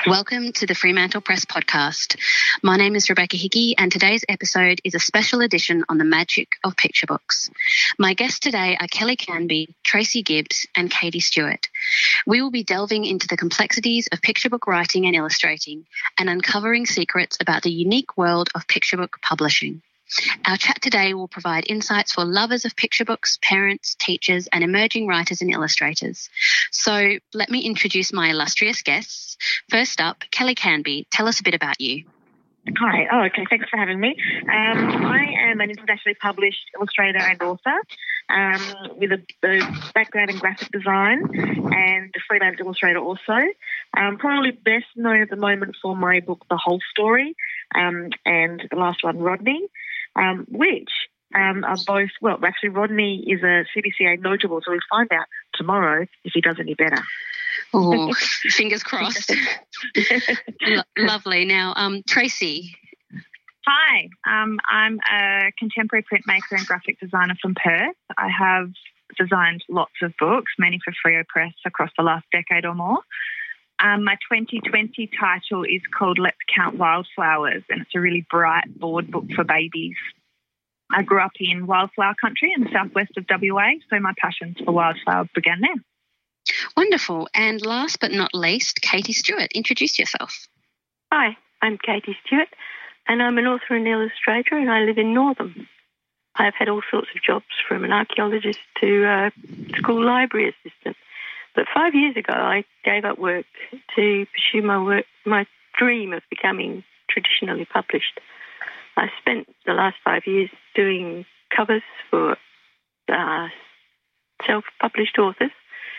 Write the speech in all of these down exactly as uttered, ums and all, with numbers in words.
Welcome to the Fremantle Press podcast. My name is Rebecca Hickey and today's episode is a special edition on the magic of picture books. My guests today are Kelly Canby, Tracy Gibbs and Katie Stewart. We will be delving into the complexities of picture book writing and illustrating and uncovering secrets about the unique world of picture book publishing. Our chat today will provide insights for lovers of picture books, parents, teachers and emerging writers and illustrators. So let me introduce my illustrious guests. First up, Kelly Canby, tell us a bit about you. Hi. Oh, okay. Thanks for having me. Um, I am an internationally published illustrator and author um, with a, a background in graphic design and a freelance illustrator also. I'm probably best known at the moment for my book, The Whole Story, um, and the last one, Rodney, um, which um, are both, well, actually Rodney is a C B C A notable, so we'll find out tomorrow if he does any better. Oh, fingers crossed. Lo- lovely. Now, um, Tracy. Hi, um, I'm a contemporary printmaker and graphic designer from Perth. I have designed lots of books, many for Freo Press across the last decade or more. Um, my twenty twenty title is called Let's Count Wildflowers, and it's a really bright board book for babies. I grew up in wildflower country in the southwest of W A, so my passions for wildflowers began there. Wonderful. And last but not least, Katie Stewart. Introduce yourself. Hi, I'm Katie Stewart and I'm an author and illustrator and I live in Northam. I've had all sorts of jobs from an archaeologist to uh, school library assistant. But five years ago I gave up work to pursue my work, my dream of becoming traditionally published. I spent the last five years doing covers for uh, self-published authors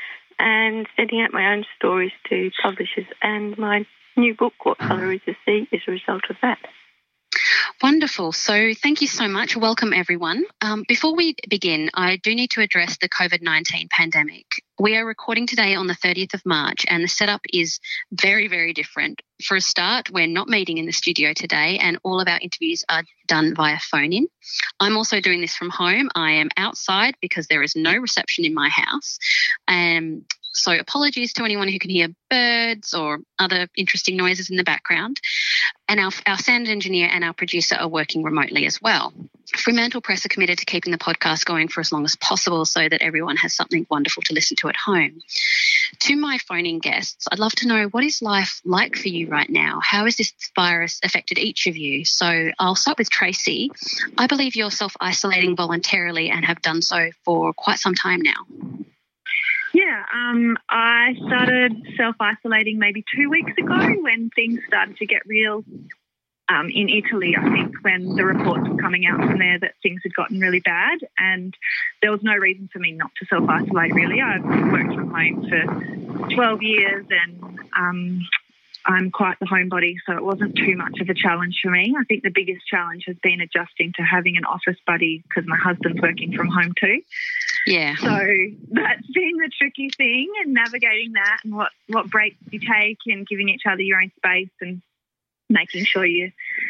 and sending out my own stories to publishers. And my new book, What Colour is the Sea, is a result of that. Wonderful. So thank you so much. Welcome, everyone. Um, before we begin, I do need to address the COVID nineteen pandemic. We are recording today on the thirtieth of March and the setup is very, very different. For a start, we're not meeting in the studio today and all of our interviews are done via phone-in. I'm also doing this from home. I am outside because there is no reception in my house. Um, so apologies to anyone who can hear birds or other interesting noises in the background. And our, our sound engineer and our producer are working remotely as well. Fremantle Press are committed to keeping the podcast going for as long as possible so that everyone has something wonderful to listen to at home. To my phoning guests, I'd love to know, what is life like for you right now? How has this virus affected each of you? So I'll start with Tracy. I believe you're self-isolating voluntarily and have done so for quite some time now. Yeah, um, I started self-isolating maybe two weeks ago when things started to get real um, in Italy, I think, when the reports were coming out from there that things had gotten really bad, and there was no reason for me not to self-isolate, really. I've worked from home for twelve years and um, I'm quite the homebody, so it wasn't too much of a challenge for me. I think the biggest challenge has been adjusting to having an office buddy because my husband's working from home too. Yeah. So that's been the tricky thing, and navigating that and what, what breaks you take and giving each other your own space and making sure you're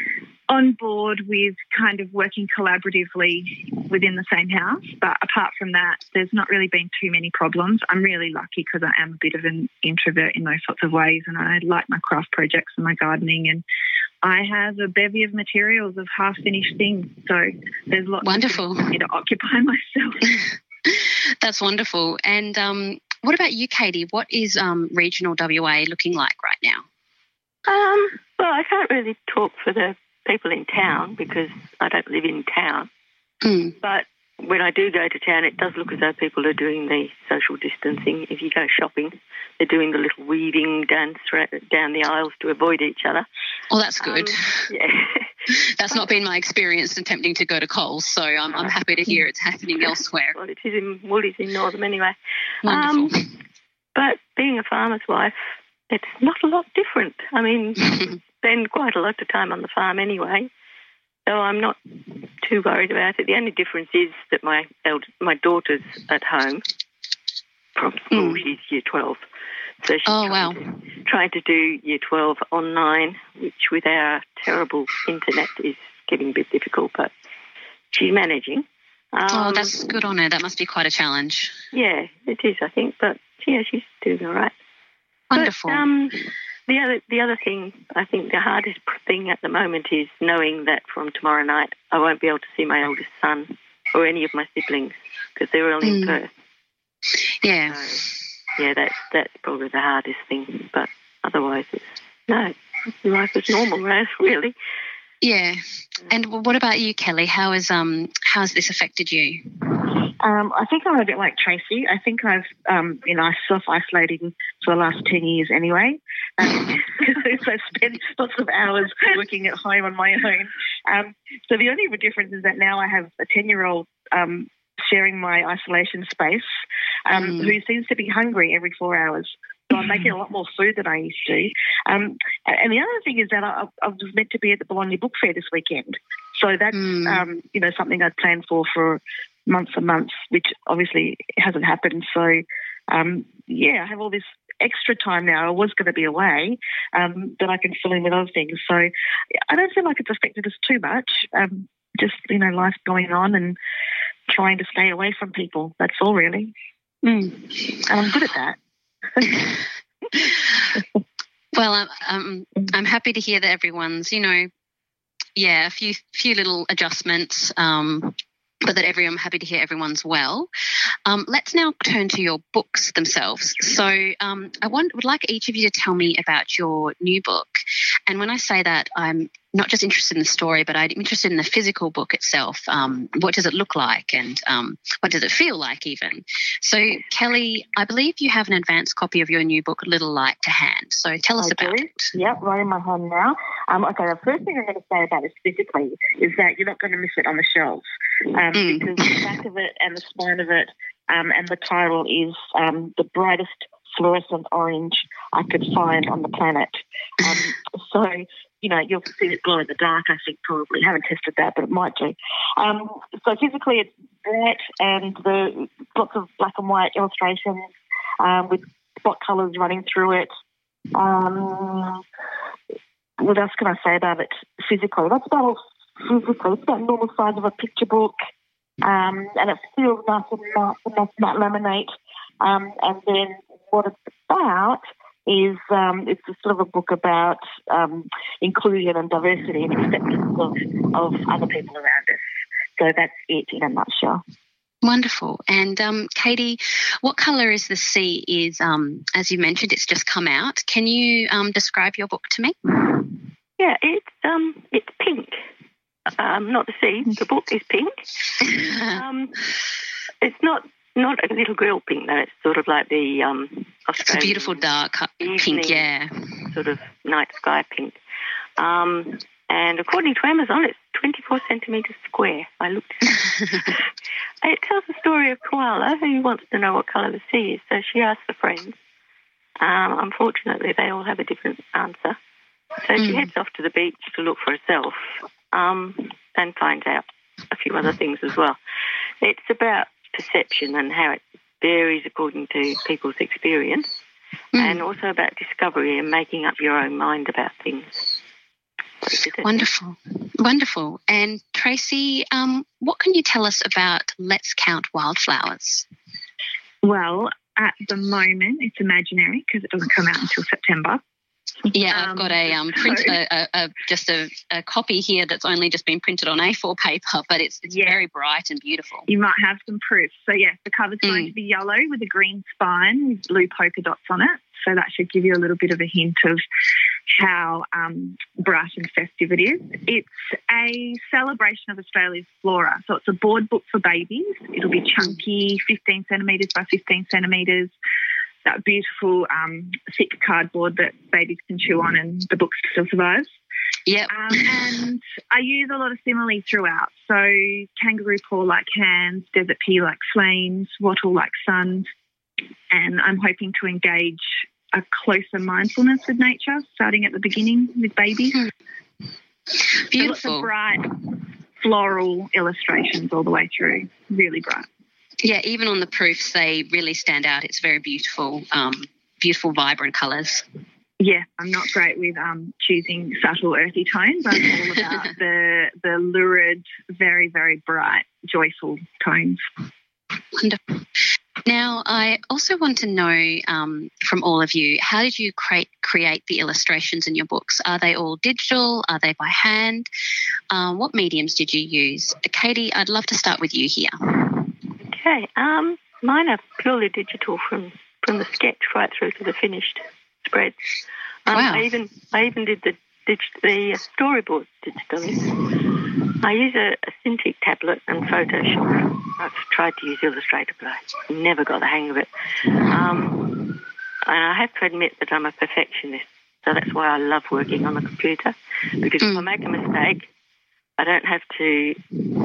on board with kind of working collaboratively within the same house. But apart from that, there's not really been too many problems. I'm really lucky because I am a bit of an introvert in those sorts of ways, and I like my craft projects and my gardening, and I have a bevy of materials of half-finished things. So there's lots wonderful. of things for me to occupy myself. That's wonderful. And um, what about you, Katie? What is um, regional W A looking like right now? Um, well, I can't really talk for the people in town because I don't live in town. Mm. But when I do go to town, it does look as though people are doing the social distancing. If you go shopping, they're doing the little weaving dance down the aisles to avoid each other. Well, that's good. Um, yeah. That's not been my experience attempting to go to Coles, so I'm, I'm happy to hear it's happening elsewhere. Well, it is in Woolies in Northam anyway. Wonderful. Um, but being a farmer's wife, it's not a lot different. I mean, spend quite a lot of time on the farm anyway, so I'm not too worried about it. The only difference is that my elder, my daughter's at home from school. Mm. She's year twelve. So she's oh, trying, wow. to, trying to do year twelve online, which with our terrible internet is getting a bit difficult, but she's managing. Um, oh, that's good on her. That must be quite a challenge. Yeah, it is, I think, but yeah, she's doing all right. Wonderful. But, um, The other, the other thing, I think the hardest thing at the moment is knowing that from tomorrow night I won't be able to see my oldest son or any of my siblings because they're all in Mm. Perth. Yeah. So, yeah, that's that's probably the hardest thing. But otherwise, it's no, life is normal, right? Really. Yeah. And what about you, Kelly? How has um how has this affected you? Um, I think I'm a bit like Tracy. I think I've um, been self-isolating for the last ten years anyway, because um, I've spent lots of hours working at home on my own. Um, so the only difference is that now I have a ten-year-old um, sharing my isolation space um, Mm. who seems to be hungry every four hours. So I'm making a lot more food than I used to. Um, and the other thing is that I, I was meant to be at the Bologna Book Fair this weekend. So that's, Mm. um, you know, something I'd planned for for months and months, which obviously hasn't happened. So, um, yeah, I have all this extra time now. I was going to be away, um, that I can fill in with other things. So I don't feel like it's affected us too much. Um, just, you know, life going on and trying to stay away from people. That's all really. Mm. And I'm good at that. Well, I'm, um, I'm happy to hear that everyone's, you know, yeah, a few few little adjustments, um, but that everyone, I'm happy to hear everyone's well. Um, let's now turn to your books themselves. So um, I want, would like each of you to tell me about your new book. And when I say that, I'm not just interested in the story, but I'm interested in the physical book itself. Um, what does it look like, and um, what does it feel like even? So, Kelly, I believe you have an advanced copy of your new book, Little Light to Hand. So tell us I about do. it. Yep, right in my hand now. Um, okay, the first thing I'm going to say about this physically is that you're not going to miss it on the shelves, um, Mm. because the back of it and the spine of it um, and the title is um, the brightest fluorescent orange I could find on the planet. Um, so, you know, you'll see it glow in the dark, I think, probably. Haven't tested that, but it might do. Um, so physically it's bright and the lots of black and white illustrations um, with spot colours running through it. Um, what else can I say about it physically? That's about all physically. It's about the normal size of a picture book, um, and it feels nice and matte, nice matte laminate. Um, and then what it's about is um, it's a sort of a book about um, inclusion and diversity and acceptance of, of other people around us. So that's it in a nutshell. Wonderful. And um, Katie, what colour is the sea? Is um, as you mentioned, it's just come out. Can you um, describe your book to me? Yeah, it's um, it's pink. Um, not the sea. The book is pink. um, it's not not a little girl pink though. It's sort of like the um, Australian It's a beautiful dark pink, evening yeah. sort of night sky pink. Um, and according to Amazon, it's twenty-four centimetres square. I looked at it. It tells the story of Koala, who wants to know what colour the sea is. So she asks her friends. Um, unfortunately, they all have a different answer. So she Mm. heads off to the beach to look for herself, um, and finds out a few other things as well. It's about perception and how it varies according to people's experience, Mm. and also about discovery and making up your own mind about things. Wonderful. Wonderful. And Tracy, um, what can you tell us about Let's Count Wildflowers? Well, at the moment, it's imaginary because it doesn't come out until September. Yeah, I've Um, got a um, print, so- a, a, a, just a, a copy here that's only just been printed on A four paper, but it's it's Yeah. very bright and beautiful. You might have some proof. So, yes, the cover's Mm. going to be yellow with a green spine with blue polka dots on it. So that should give you a little bit of a hint of how um, bright and festive it is. It's a celebration of Australia's flora. So it's a board book for babies. It'll be chunky, fifteen centimetres by fifteen centimetres. That beautiful um, thick cardboard that babies can chew on and the book still survives. Yep. Um, and I use a lot of simile throughout. So kangaroo paw like hands, desert pea like flames, wattle like sun. And I'm hoping to engage a closer mindfulness with nature, starting at the beginning with babies. So lots Beautiful. of bright floral illustrations all the way through. Really bright. Yeah, even on the proofs, they really stand out. It's very beautiful, um, beautiful, vibrant colours. Yeah, I'm not great with um, choosing subtle earthy tones. I'm all about the the lurid, very, very bright, joyful tones. Wonderful. Now, I also want to know um, from all of you, how did you create create the illustrations in your books? Are they all digital? Are they by hand? Um, what mediums did you use? Katie, I'd love to start with you here. Okay, um, mine are purely digital from, from the sketch right through to the finished spreads. Um, Wow. I even I even did the dig- the storyboards digitally. I use a, a Cintiq tablet and Photoshop. I've tried to use Illustrator, but I never got the hang of it. Um, and I have to admit that I'm a perfectionist, so that's why I love working on the computer, because mm. if I make a mistake, I don't have to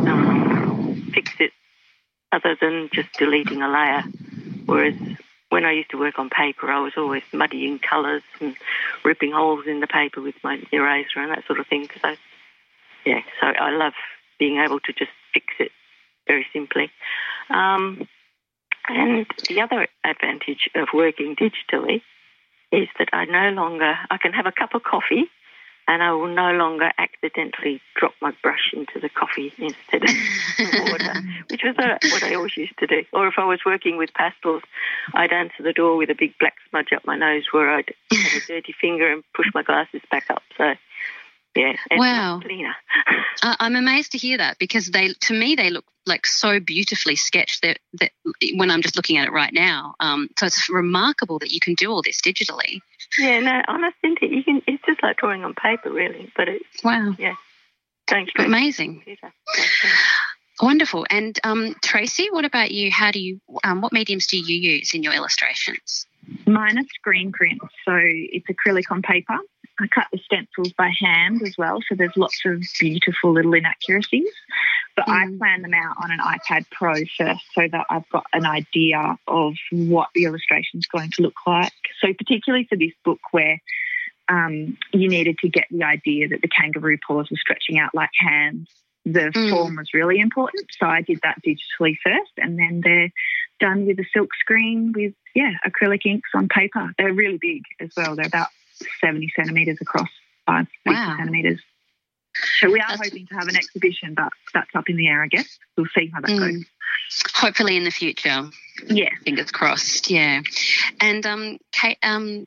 um, fix it other than just deleting a layer. Whereas when I used to work on paper, I was always muddying colours and ripping holes in the paper with my eraser and that sort of thing. So, yeah, so I love being able to just fix it very simply. Um, and the other advantage of working digitally is that I no longer, I can have a cup of coffee and I will no longer accidentally drop my brush into the coffee instead of water, which was a, what I always used to do. Or if I was working with pastels, I'd answer the door with a big black smudge up my nose where I'd have a dirty finger and push my glasses back up. So, yeah, it's wow. cleaner. uh, I'm amazed to hear that, because they, to me, they look like so beautifully sketched that, that when I'm just looking at it right now. Um, so it's remarkable that you can do all this digitally. Yeah, no, on a Cintiq, you can. It's just like drawing on paper, really. But it's wow, yeah, going straight amazing, to the computer. Wonderful. And um, Tracy, what about you? How do you? Um, what mediums do you use in your illustrations? Mine are screen prints, so it's acrylic on paper. I cut the stencils by hand as well, so there's lots of beautiful little inaccuracies. But mm. I plan them out on an iPad Pro first, so that I've got an idea of what the illustration is going to look like. So particularly for this book, where um, you needed to get the idea that the kangaroo paws were stretching out like hands, the mm. form was really important. So I did that digitally first, and then they're done with a silk screen with, yeah, acrylic inks on paper. They're really big as well. They're about seventy centimetres across, five, wow. eighty centimetres. So we are That's... hoping to have an exhibition, but that's up in the air, I guess. We'll see how that mm. goes. Hopefully in the future. Yeah. Fingers crossed, yeah. And um, Kate, um,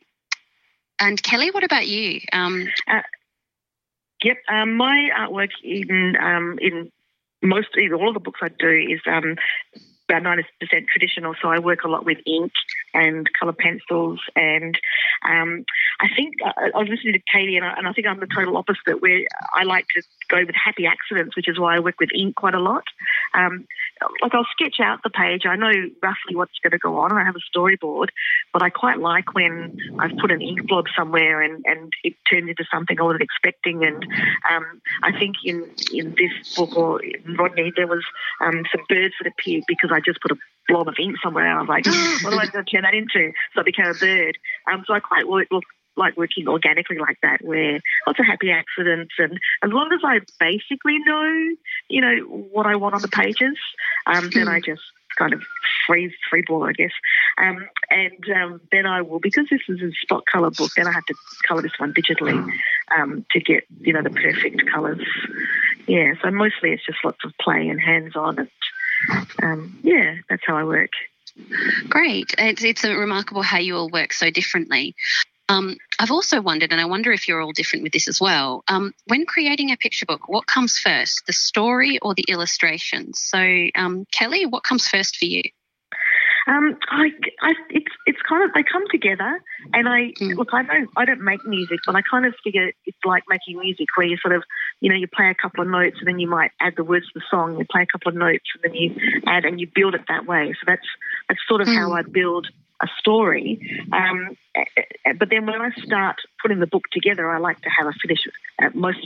and Kelly, what about you? Um, uh, yep, um, my artwork in um, in most, in all of the books I do is um, about ninety percent traditional, so I work a lot with ink and colour pencils, and um, I think I, I was listening to Katie, and I, and I think I'm the total opposite, where I like to go with happy accidents, which is why I work with ink quite a lot. Um, like I'll sketch out the page, I know roughly what's going to go on, and I have a storyboard, but I quite like when I've put an ink blob somewhere and, and it turns into something I wasn't expecting. And um, I think in, in this book, or in Rodney, there was um, some birds that appeared because I just put a blob of ink somewhere, and I was like, oh, what am I going to turn that into? So it became a bird. Um, so I quite work, look, like working organically like that, where lots of happy accidents, and as long as I basically know, you know, what I want on the pages, um, then I just kind of freeze, free ball, I guess. Um, and um, then I will, because this is a spot colour book, then I have to colour this one digitally um, to get, you know, the perfect colours. Yeah, so mostly it's just lots of play and hands-on, and um, yeah, that's how I work. Great. It's, it's a remarkable how you all work so differently. Um, I've also wondered, and I wonder if you're all different with this as well, um, when creating a picture book, what comes first, the story or the illustrations? So, um, Kelly, what comes first for you? Um, I, I, it's it's kind of, they come together, and I mm. look. I don't I don't make music, but I kind of figure it's like making music, where you sort of, you know, you play a couple of notes and then you might add the words to the song. You play a couple of notes and then you add, and you build it that way. So that's that's sort of mm. how I build a story. Um, but then when I start putting the book together, I like to have a finish, uh, most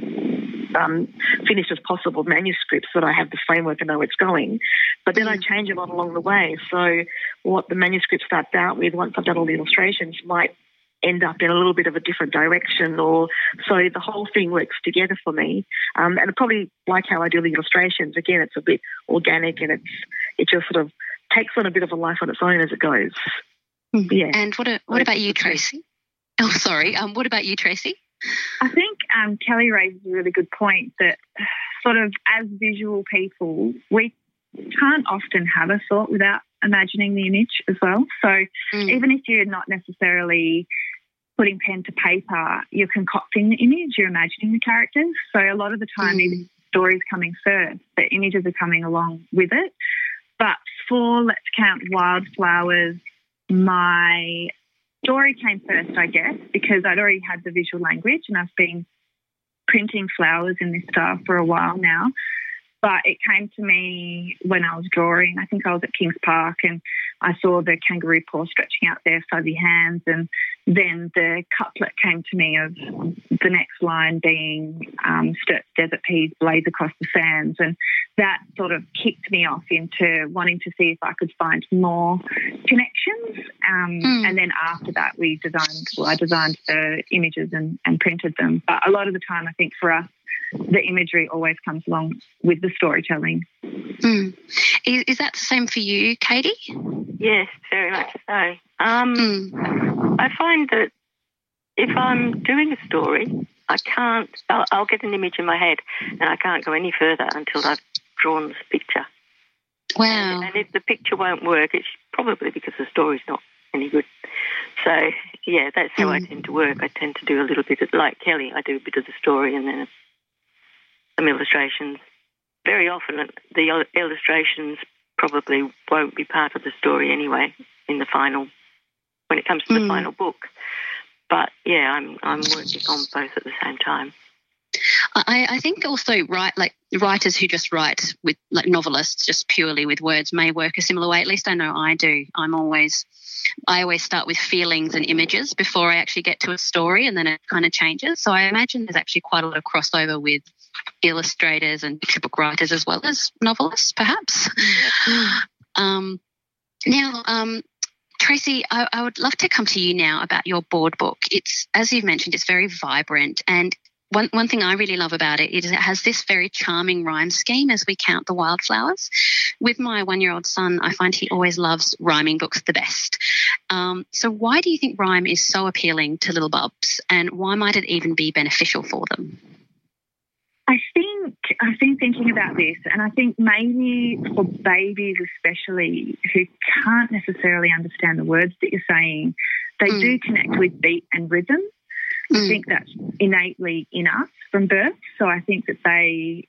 um, finished as possible manuscripts, so that I have the framework and know where it's going. But then I change a lot along the way. So what the manuscript starts out with, once I've done all the illustrations, might end up in a little bit of a different direction, or so the whole thing works together for me. Um, and probably like how I do the illustrations, again, it's a bit organic, and it's it just sort of takes on a bit of a life on its own as it goes. Mm-hmm. Yeah. And what a, what about you, Tracy? Oh, sorry. Um, what about you, Tracy? I think um, Kelly raises a really good point that sort of as visual people, we can't often have a thought without imagining the image as well. So mm. even if you're not necessarily putting pen to paper, you're concocting the image, you're imagining the characters. So a lot of the time, mm. even stories coming first, the images are coming along with it. But for Let's Count Wildflowers, my story came first, I guess, because I'd already had the visual language and I've been printing flowers in this style for a while now. But it came to me when I was drawing. I think I was at Kings Park and I saw the kangaroo paw stretching out their fuzzy hands, and then the couplet came to me of the next line being um, Sturt's desert peas blaze across the sands, and that sort of kicked me off into wanting to see if I could find more connections. Um, mm. And then after that, we designed, well, I designed the images and, and printed them. But a lot of the time, I think for us, the imagery always comes along with the storytelling. Mm. Is, is that the same for you, Katie? Yes, very much so. Um, mm. I find that if I'm doing a story, I can't, I'll, I'll get an image in my head and I can't go any further until I've drawn this picture. Wow. And, and if the picture won't work, it's probably because the story's not any good. So, yeah, that's how mm. I tend to work. I tend to do a little bit of, like Kelly, I do a bit of the story and then some illustrations. Very often the illustrations probably won't be part of the story anyway in the final, when it comes to the mm. final book. But, yeah, I'm I'm working on both at the same time. I, I think also write like writers who just write with like novelists just purely with words may work a similar way. At least I know I do. I'm always I always start with feelings and images before I actually get to a story, and then it kind of changes. So I imagine there's actually quite a lot of crossover with illustrators and picture book writers as well as novelists, perhaps. um, now, um, Tracy, I, I would love to come to you now about your board book. It's, as you've mentioned, it's very vibrant, and One one thing I really love about it is it has this very charming rhyme scheme as we count the wildflowers. With my one-year-old son, I find he always loves rhyming books the best. Um, so why do you think rhyme is so appealing to little bubs, and why might it even be beneficial for them? I think I've been thinking about this, and I think maybe for babies especially who can't necessarily understand the words that you're saying, they mm. do connect with beat and rhythm. I think that's innately in us from birth. So I think that they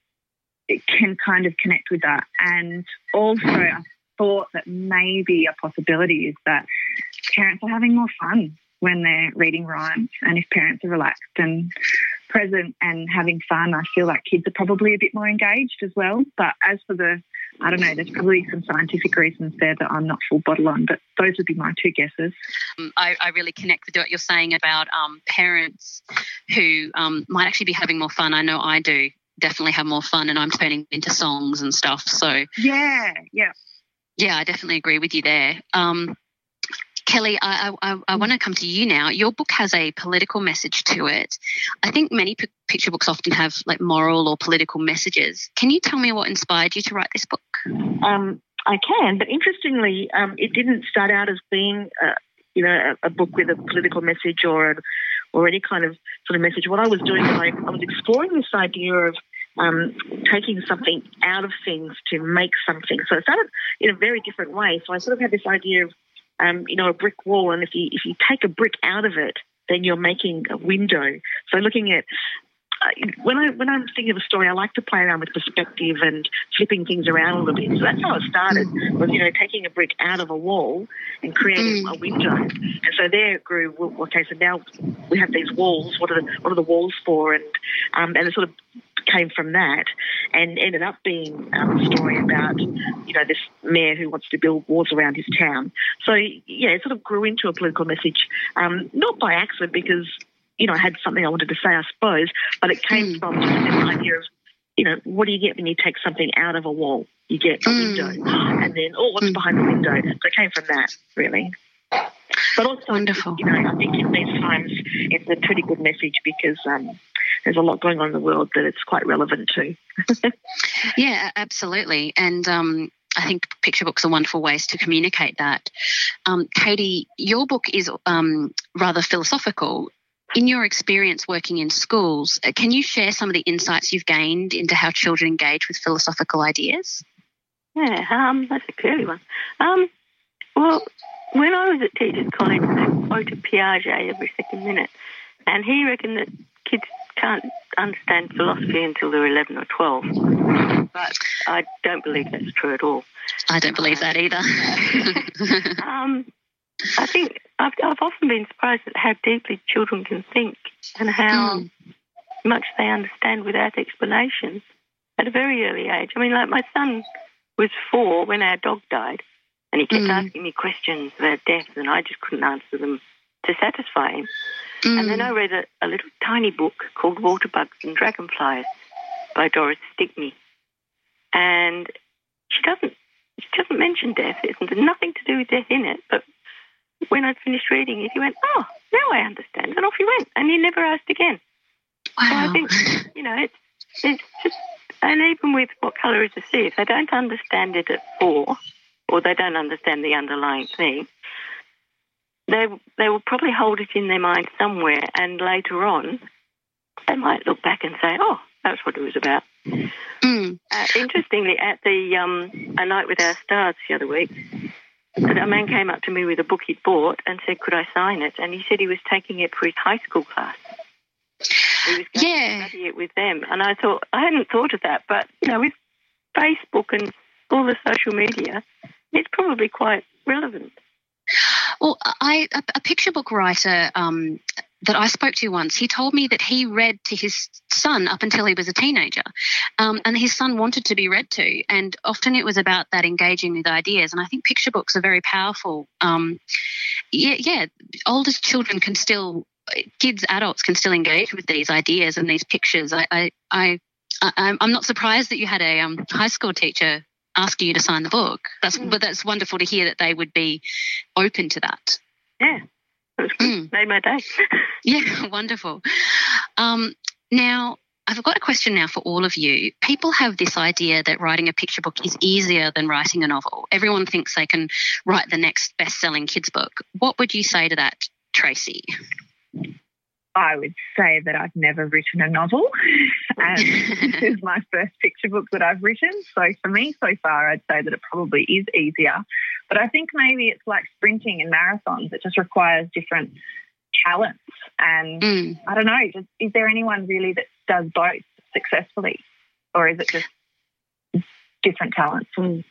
can kind of connect with that. And also I thought that maybe a possibility is that parents are having more fun when they're reading rhymes. And if parents are relaxed and present and having fun, I feel like kids are probably a bit more engaged as well. But as for the, I don't know, there's probably some scientific reasons there that I'm not full bottle on, but those would be my two guesses. Um, I, I really connect with what you're saying about um, parents who um, might actually be having more fun. I know I do definitely have more fun, and I'm turning into songs and stuff. So yeah, yeah. Yeah, I definitely agree with you there. Um, Kelly, I, I, I want to come to you now. Your book has a political message to it. I think many p- picture books often have like moral or political messages. Can you tell me what inspired you to write this book? Um, I can, but interestingly, um, it didn't start out as being, uh, you know, a, a book with a political message or a, or any kind of sort of message. What I was doing is I, I was exploring this idea of um, taking something out of things to make something. So it started in a very different way. So I sort of had this idea of Um, you know, a brick wall, and if you if you take a brick out of it, then you're making a window. So looking at uh, when I when I'm thinking of a story, I like to play around with perspective and flipping things around a little bit. So that's how it started. Was you know taking a brick out of a wall and creating a window. And so there it grew. Well, okay, so now we have these walls. What are the what are the walls for? And um, and it sort of came from that, and ended up being um, a story about, you know, this mayor who wants to build walls around his town. So, yeah, it sort of grew into a political message, um, not by accident because, you know, I had something I wanted to say, I suppose, but it came mm. from just this idea of, you know, what do you get when you take something out of a wall? You get a mm. window, and then, oh, what's mm. behind the window? So it came from that, really. But also, wonderful. You know, I think in these times it's a pretty good message because um, there's a lot going on in the world that it's quite relevant to. Yeah, absolutely. And um, I think picture books are wonderful ways to communicate that. Um, Katie, your book is um, rather philosophical. In your experience working in schools, can you share some of the insights you've gained into how children engage with philosophical ideas? Yeah, um, that's a curly one. Um, Well, when I was at Teachers College, they quoted Piaget every second minute, and he reckoned that kids can't understand philosophy until they're eleven or twelve. But I don't believe that's true at all. I don't believe that either. um, I think I've, I've often been surprised at how deeply children can think and how mm. much they understand without explanation at a very early age. I mean, like my son was four when our dog died, and he kept mm. asking me questions about death, and I just couldn't answer them to satisfy him. Mm. And then I read a, a little tiny book called Waterbugs and Dragonflies by Doris Stickney. And she doesn't she doesn't mention death. There's nothing to do with death in it. But when I'd finished reading it, he went, oh, now I understand. And off he went. And he never asked again. Wow. So I think, you know, it's, it's just, and even with What Colour Is the Sea, if they don't understand it at four, or they don't understand the underlying thing, they they will probably hold it in their mind somewhere, and later on they might look back and say, oh, that's what it was about. Mm. Uh, interestingly, at the um, A Night with Our Stars the other week, a man came up to me with a book he'd bought and said, could I sign it? And he said he was taking it for his high school class. He was going yeah. to study it with them. And I thought, I hadn't thought of that, but, you know, with Facebook and all the social media, it's probably quite relevant. Well, I a, a picture book writer um, that I spoke to once, he told me that he read to his son up until he was a teenager, um, and his son wanted to be read to, and often it was about that engaging with ideas. And I think picture books are very powerful. Um, yeah, yeah, older children can still, kids, adults can still engage with these ideas and these pictures. I, I, I, I I'm not surprised that you had a um, high school teacher asking you to sign the book. That's mm. But that's wonderful to hear that they would be open to that. Yeah, it was good. Mm. Made my day. Yeah, wonderful. Um, now, I've got a question now for all of you. People have this idea that writing a picture book is easier than writing a novel. Everyone thinks they can write the next best-selling kids book. What would you say to that, Tracy? I would say that I've never written a novel, and this is my first picture book that I've written. So for me so far, I'd say that it probably is easier. But I think maybe it's like sprinting and marathons. It just requires different talents. And mm. I don't know, just, is there anyone really that does both successfully, or is it just different talents? And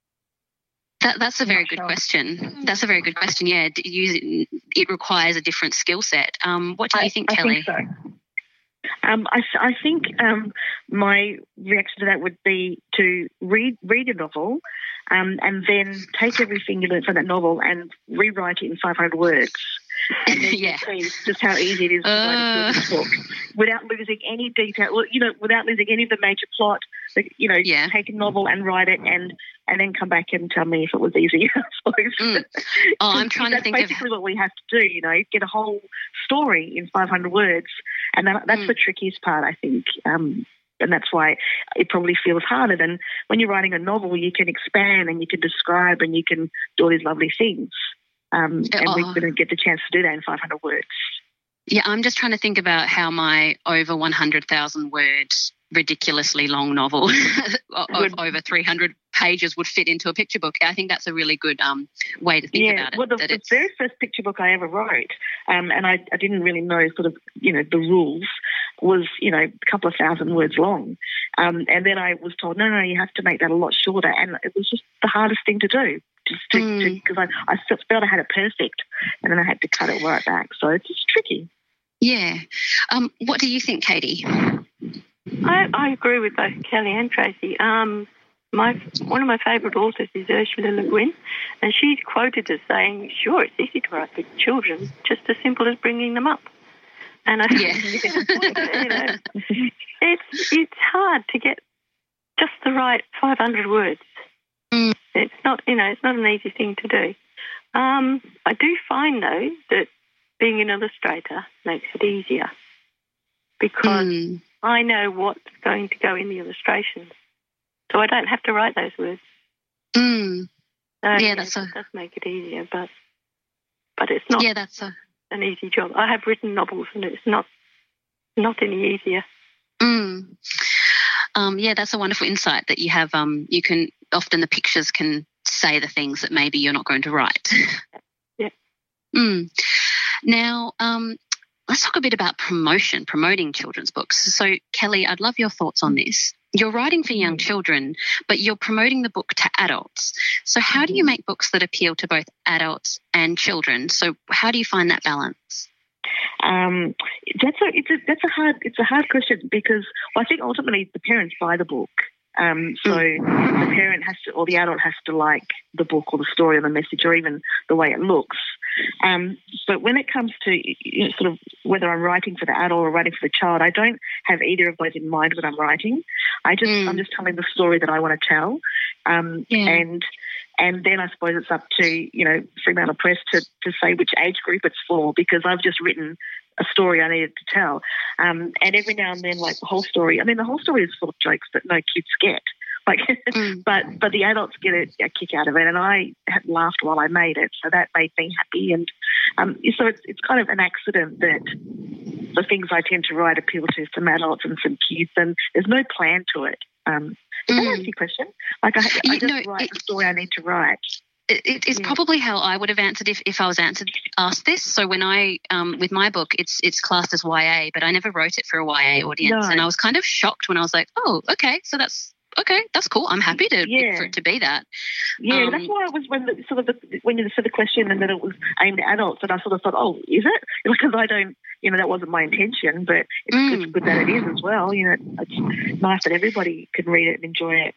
That, that's a very good sure. question. That's a very good question. Yeah, you, it requires a different skill set. Um, what do you I, think, I Kelly? Think so. um, I, I think um, my reaction to that would be to read read a novel um, and then take everything you learned from that novel and rewrite it in five hundred words. And then yeah. you see just how easy it is to write a children's book without losing any detail, you know, without losing any of the major plot. You know, yeah. take a novel and write it and, and then come back and tell me if it was easy, I suppose. Mm. Oh, I'm trying to think of... That's basically what we have to do, you know, get a whole story in five hundred words. And that, that's mm. the trickiest part, I think. Um, and that's why it probably feels harder than when you're writing a novel, you can expand and you can describe and you can do all these lovely things. Um, and oh. we're going to get the chance to do that in five hundred words. Yeah, I'm just trying to think about how my over one hundred thousand words ridiculously long novel of over three hundred pages would fit into a picture book. I think that's a really good um, way to think yeah, about it. Well, the, the very first picture book I ever wrote, um, and I, I didn't really know sort of, you know, the rules, was, you know, a couple of thousand words long. Um, and then I was told, no, no, you have to make that a lot shorter. And it was just the hardest thing to do. Just to, mm. because I, I felt I had it perfect, and then I had to cut it right back. So it's just tricky. Yeah. Um, what do you think, Katie? I, I agree with both Kelly and Tracy. Um, my one of my favourite authors is Ursula Le Guin, and she's quoted as saying, "Sure, it's easy to write for children, just as simple as bringing them up." And I yeah. you know, it's it's hard to get just the right five hundred words. Mm. It's not, you know, it's not an easy thing to do. Um, I do find though that being an illustrator makes it easier because mm. I know what's going to go in the illustrations, so I don't have to write those words. Mm. So, yeah, yeah, that's it a... does make it easier, but but it's not. Yeah, that's a... an easy job. I have written novels, and it's not not any easier. Mm. Um, yeah, that's a wonderful insight that you have. Um, you can often the pictures can say the things that maybe you're not going to write. Yeah. Mm. Now, um, let's talk a bit about promotion, promoting children's books. So, Kelly, I'd love your thoughts on this. You're writing for young children, but you're promoting the book to adults. So how do you make books that appeal to both adults and children? So how do you find that balance? Um, that's a it's a that's a hard it's a hard question because well, I think ultimately the parents buy the book. Um, so mm. the parent has to, or the adult has to like the book or the story or the message or even the way it looks. Um, but when it comes to you know, sort of whether I'm writing for the adult or writing for the child, I don't have either of those in mind when I'm writing. I just mm. I'm just telling the story that I want to tell, um, yeah. and and then I suppose it's up to you know Fremantle Press to to say which age group it's for because I've just written a story I needed to tell, um, and every now and then like the whole story. I mean the whole story is full of jokes that no kids get. Like, mm. but but the adults get a, a kick out of it, and I had laughed while I made it, so that made me happy. And um, so it's it's kind of an accident that the things I tend to write appeal to some adults and some kids, and there's no plan to it. Um, does that mm. answer your question? Like I, I just no, write it, the story I need to write. It, it, it's yeah. probably how I would have answered if, if I was answered asked this. So when I um, with my book, it's it's classed as Y A, but I never wrote it for a Y A audience, no. and I was kind of shocked when I was like, oh, okay, so that's. Okay, that's cool. I'm happy to yeah. for it to be that. Yeah, um, that's why I was when the, sort of the, when you said the question and then it was aimed at adults, and I sort of thought, oh, is it? Because I don't, you know, that wasn't my intention, but it's, mm. it's good that it is as well. You know, it's nice that everybody can read it and enjoy it.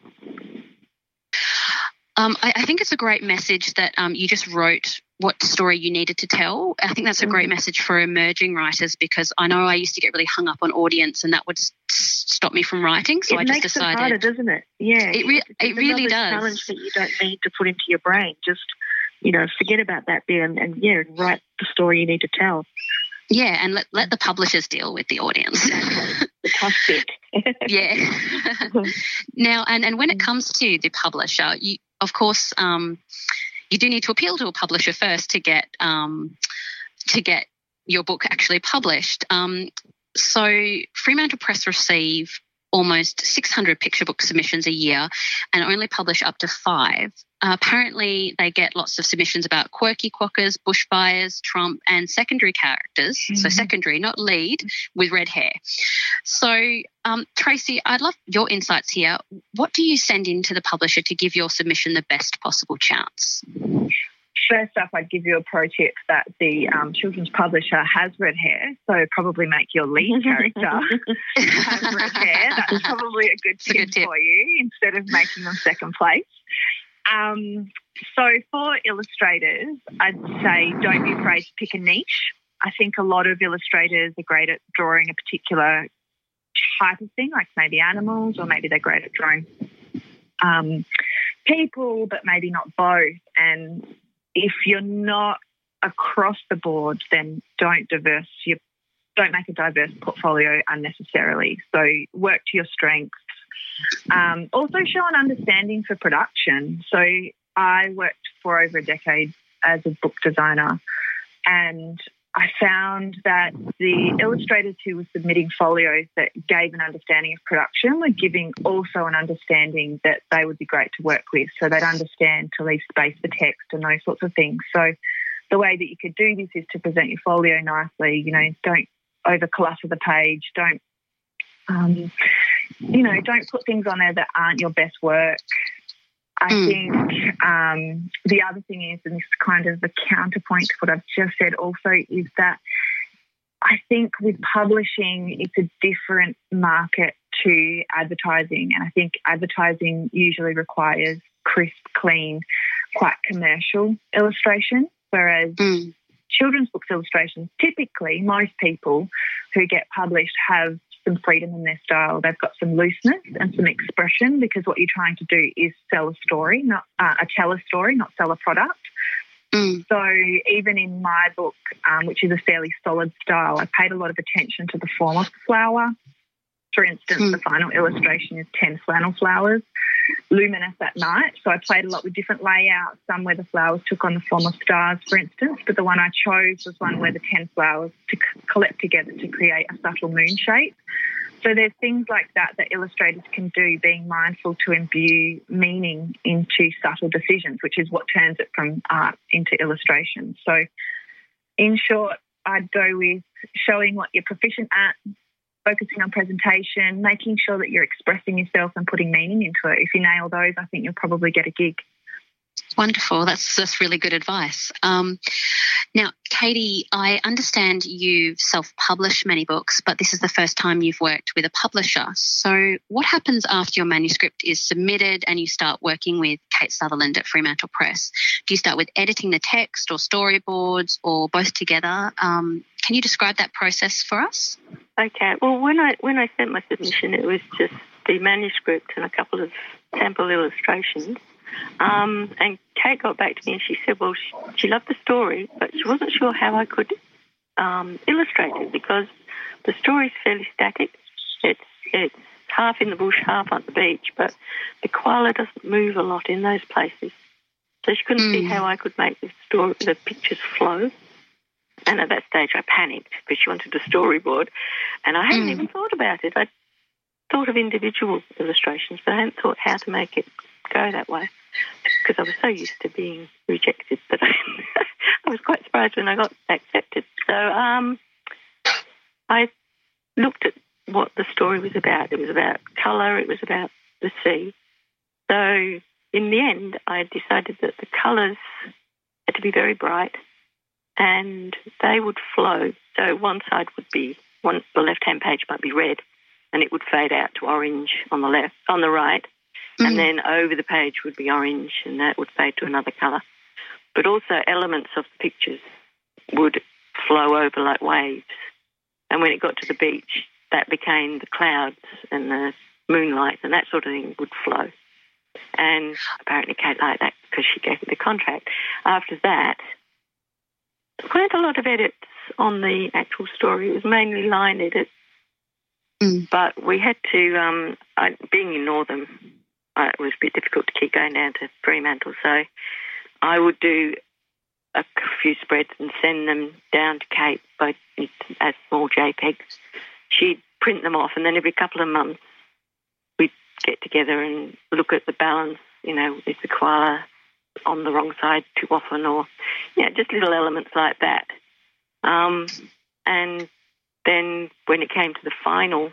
Um, I, I think it's a great message that um, you just wrote what story you needed to tell. I think that's a great message for emerging writers because I know I used to get really hung up on audience and that would s- stop me from writing. So it I just makes decided. It harder, doesn't it? Yeah, it, re- it's, it's it really does. Challenge that you don't need to put into your brain. Just you know, forget about that bit and, and yeah, write the story you need to tell. Yeah, and let let the publishers deal with the audience. Exactly. The tough bit. Yeah. Now, and, and when it comes to the publisher, you of course um, you do need to appeal to a publisher first to get um, to get your book actually published. Um, so Fremantle Press receive almost six hundred picture book submissions a year and only publish up to five. Uh, apparently, they get lots of submissions about quirky quackers, bushfires, Trump, and secondary characters. Mm-hmm. So secondary, not lead, with red hair. So, um, Tracy, I'd love your insights here. What do you send in to the publisher to give your submission the best possible chance? First up, I'd give you a pro tip that the um, children's publisher has red hair, so probably make your lead character have red hair. That's probably a good tip, a good tip for you instead of making them second place. Um, so for illustrators, I'd say don't be afraid to pick a niche. I think a lot of illustrators are great at drawing a particular type of thing, like maybe animals, or maybe they're great at drawing um, people, but maybe not both. And if you're not across the board, then don't diverse your, don't make a diverse portfolio unnecessarily. So work to your strengths. Um, also show an understanding for production. So I worked for over a decade as a book designer, and I found that the illustrators who were submitting folios that gave an understanding of production were giving also an understanding that they would be great to work with. So they'd understand to leave space for text and those sorts of things. So the way that you could do this is to present your folio nicely. You know, don't over clutter the page. Don't, um, you know, don't put things on there that aren't your best work. I mm. think um, the other thing is, and this is kind of the counterpoint to what I've just said also, is that I think with publishing, it's a different market to advertising. And I think advertising usually requires crisp, clean, quite commercial illustration, whereas mm. children's books illustrations, typically most people who get published have some freedom in their style. They've got some looseness and some expression, because what you're trying to do is sell a story, not uh, a tell a story, not sell a product. Mm. So even in my book, um, which is a fairly solid style, I paid a lot of attention to the form of the flower. For instance, mm. the final illustration is ten flannel flowers, luminous at night. So I played a lot with different layouts, some where the flowers took on the form of stars, for instance, but the one I chose was one where the ten flowers to collect together to create a subtle moon shape. So there's things like that that illustrators can do, being mindful to imbue meaning into subtle decisions, which is what turns it from art into illustration. So in short, I'd go with showing what you're proficient at, focusing on presentation, making sure that you're expressing yourself and putting meaning into it. If you nail those, I think you'll probably get a gig. Wonderful. That's that's really good advice. Um, now, Katie, I understand you've self-published many books, but this is the first time you've worked with a publisher. So what happens after your manuscript is submitted and you start working with Kate Sutherland at Fremantle Press? Do you start with editing the text or storyboards or both together? Um, can you describe that process for us? Okay. Well, when I when I sent my submission, it was just the manuscript and a couple of sample illustrations. Um, and Kate got back to me and she said, well, she, she loved the story, but she wasn't sure how I could um, illustrate it because the story's fairly static. It's it's half in the bush, half on the beach, but the koala doesn't move a lot in those places. So she couldn't mm. see how I could make the story, the pictures flow. And at that stage I panicked because she wanted a storyboard, and I hadn't mm. even thought about it. I thought of individual illustrations, but I hadn't thought how to make it go that way because I was so used to being rejected that I, I was quite surprised when I got accepted. So um, I looked at what the story was about. It was about colour, it was about the sea. So in the end, I decided that the colours had to be very bright and they would flow. So one side would be, one, the left-hand page might be red and it would fade out to orange on the left, on the right. Mm. And then over the page would be orange and that would fade to another colour. But also elements of the pictures would flow over like waves. And when it got to the beach, that became the clouds and the moonlight and that sort of thing would flow. And apparently Kate liked that because she gave me the contract. After that, there weren't a lot of edits on the actual story. It was mainly line edits. Mm. But we had to, um, I, being in Northam, uh, it was a bit difficult to keep going down to Fremantle. So I would do a few spreads and send them down to Kate by, as small JPEGs. She'd print them off, and then every couple of months we'd get together and look at the balance. You know, is the koala on the wrong side too often, or yeah, just little elements like that. Um, and then when it came to the final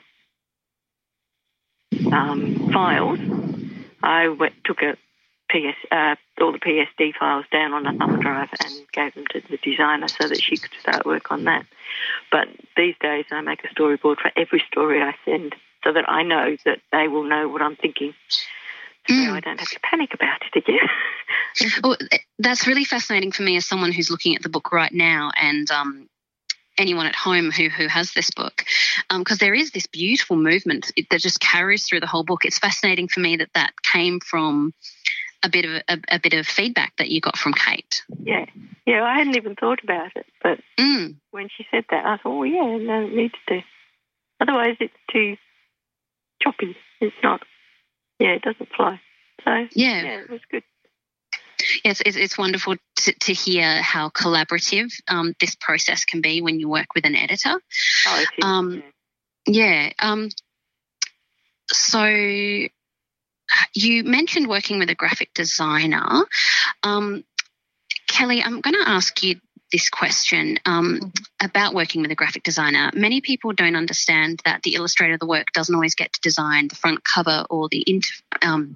um, files, I went, took a P S, uh, all the P S D files down on a thumb drive and gave them to the designer so that she could start work on that. But these days I make a storyboard for every story I send so that I know that they will know what I'm thinking. So mm. I don't have to panic about it again. Well, that's really fascinating for me as someone who's looking at the book right now and um, anyone at home who who has this book, because um, there is this beautiful movement that just carries through the whole book. It's fascinating for me that that came from a bit of a, a bit of feedback that you got from Kate. Yeah, yeah, I hadn't even thought about it, but mm. when she said that, I thought, oh yeah, no, it needs to. Otherwise, it's too choppy. It's not. Yeah, it doesn't flow. So yeah, yeah it was good. Yes, it's, it's wonderful to, to hear how collaborative um, this process can be when you work with an editor. Oh, it is. Um, yeah. yeah um, so you mentioned working with a graphic designer. Um, Kelly, I'm going to ask you this question um, mm-hmm. about working with a graphic designer. Many people don't understand that the illustrator of the work doesn't always get to design the front cover or the inter, um,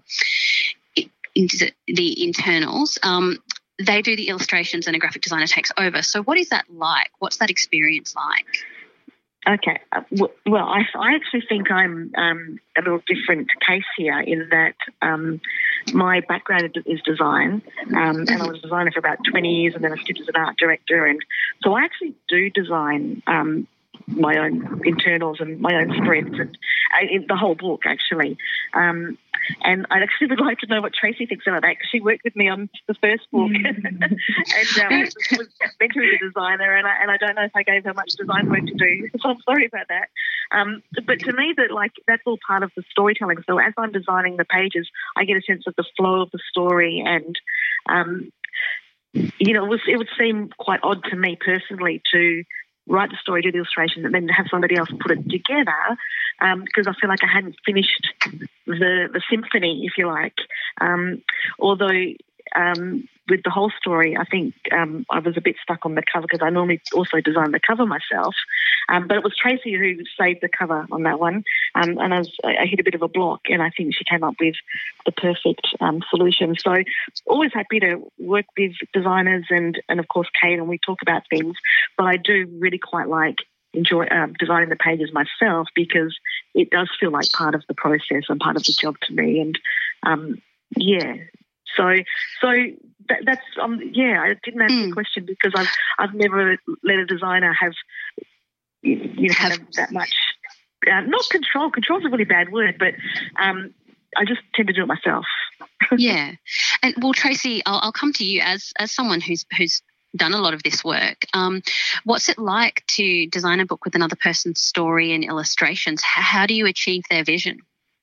into the internals. Um, they do the illustrations and a graphic designer takes over. So what is that like? What's that experience like? Okay. Uh, w- well, I, I actually think I'm um, a little different case here in that um, my background is design um, and I was a designer for about twenty years and then I stood as an art director. And so I actually do design um, my own internals and my own spreads and uh, in the whole book, actually. Um, and I'd actually would like to know what Tracy thinks about that because she worked with me on the first book and um, was meant to be the designer and I, and I don't know if I gave her much design work to do, so I'm sorry about that. Um, but to me, that like that's all part of the storytelling. So as I'm designing the pages, I get a sense of the flow of the story and, um, you know, it, was, it would seem quite odd to me personally to write the story, do the illustration, and then have somebody else put it together, um, because I feel like I hadn't finished the, the symphony, if you like. Um, although um, with the whole story, I think um, I was a bit stuck on the cover because I normally also design the cover myself. Um, but it was Tracy who saved the cover on that one, um, and I, was, I hit a bit of a block, and I think she came up with the perfect um, solution. So always happy to work with designers and, and of course, Kate, and we talk about things, but I do really quite like enjoy um, designing the pages myself because it does feel like part of the process and part of the job to me. And, um, yeah, so so that, that's, um, yeah, I didn't answer mm. the question because I've, I've never let a designer have, you know, have that much, uh, not control, control is a really bad word, but um, I just tend to do it myself. Yeah. And well, Tracy, I'll, I'll come to you as as someone who's who's done a lot of this work. Um, what's it like to design a book with another person's story and illustrations? How, how do you achieve their vision?